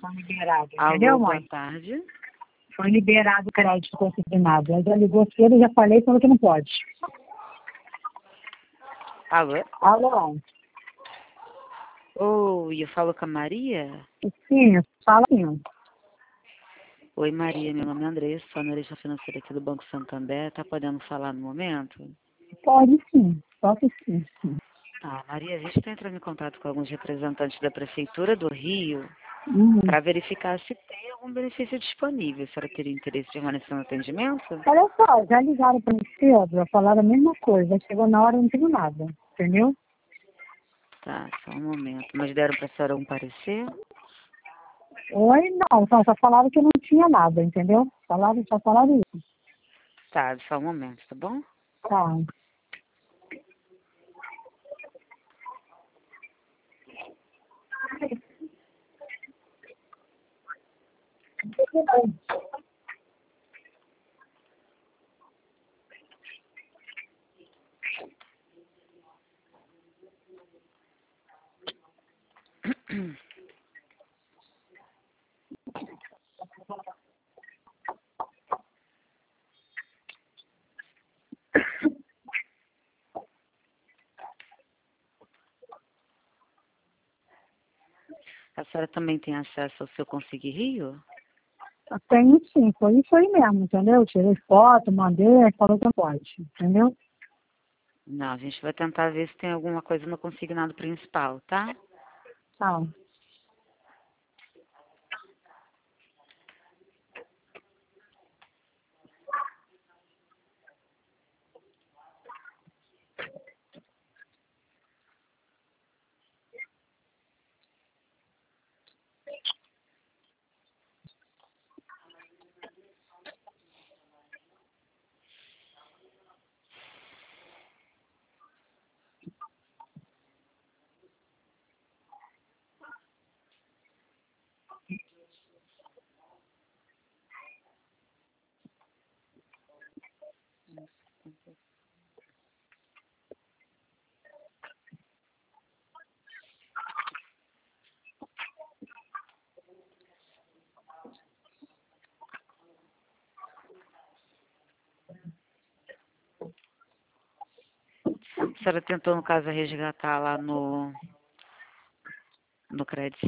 foi liberado, entendeu, Alô, boa mãe? tarde. Foi liberado o crédito consignado. Ela já ligou cedo, já falei, falou que não pode. Alô? Alô? Oi, eu falo com a Maria? Sim, fala sim. Oi, Maria, meu nome é Andressa, sou analista financeira aqui do Banco Santander. Tá podendo falar no momento? Pode sim, posso sim. Maria, a gente está entrando em contato com alguns representantes da Prefeitura do Rio Uhum. para verificar se tem algum benefício disponível. A senhora teria interesse em permanecer no atendimento? Olha só, já ligaram para mim cedo, já falaram a mesma coisa. Chegou na hora, não tenho nada, entendeu? Tá, só um momento. Mas deram para a senhora um parecer? Oi, não, só falaram que não tinha nada, entendeu? Só falaram isso. Tá, só um momento, tá bom? Tá. A senhora também tem acesso ao seu Consigue Rio? Tenho sim, foi isso aí mesmo, entendeu? Tirei foto, mandei, falou que não pode, entendeu? Não, a gente vai tentar ver se tem alguma coisa no consignado principal, tá? Tá. A senhora tentou, no caso, resgatar lá no Crédito